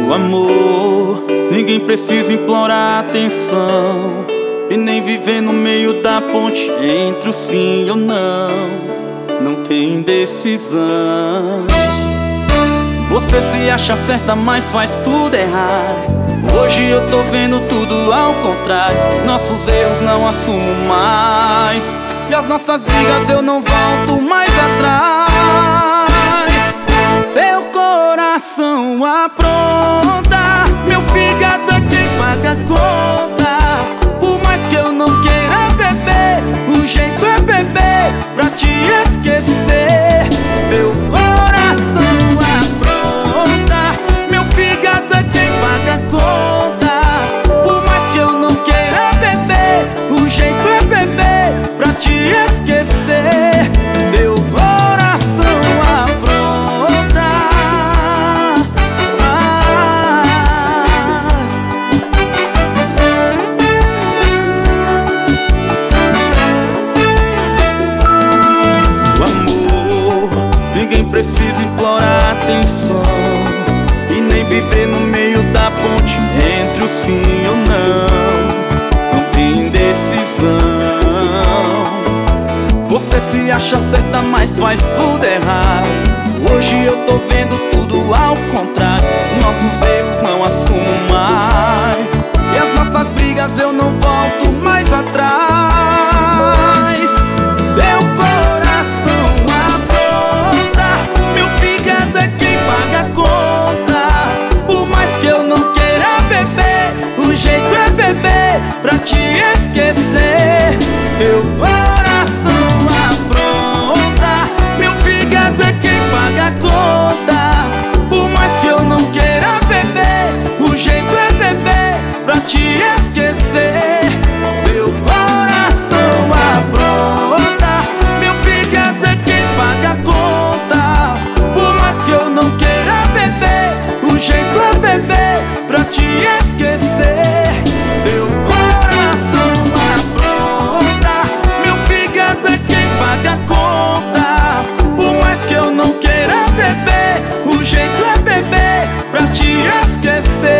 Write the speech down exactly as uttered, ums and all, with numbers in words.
O amor, ninguém precisa implorar atenção e nem viver no meio da ponte entre o sim e o não. Não tem indecisão. Você se acha certa, mas faz tudo errado. Hoje eu tô vendo tudo ao contrário. Nossos erros não assumo mais, e as nossas brigas eu não volto mais atrás. Seu coração apronta, meu fígado é quem paga a conta. Por mais que eu não queira beber, o jeito é beber pra te esquecer. Seu coração apronta, meu fígado é quem paga a conta. Por mais que eu não queira beber, o jeito é beber pra te esquecer. Seu coração apronta. O amor, ninguém precisa implorar atenção e nem viver no meio da ponte entre o sim e o não. Não tem indecisão. Você se acha certa, mas faz tudo errado. Hoje eu tô vendo tudo ao contrário. Nossos erros não assumo mais, e as nossas brigas eu não volto mais atrás. Seu coração apronta, meu fígado é quem paga a conta. Por mais que eu não queira beber, o jeito é beber pra te esquecer. Seu coração apronta, meu fígado é quem paga a conta. Por mais que eu não queira beber, o jeito é beber pra te esquecer. Seu coração apronta, meu fígado é quem paga a conta. Por mais que eu não queira beber, o jeito é beber pra te esquecer. Seu coração apronta, meu fígado é quem paga a conta. Por mais que eu não queira beber, o jeito é beber pra te esquecer.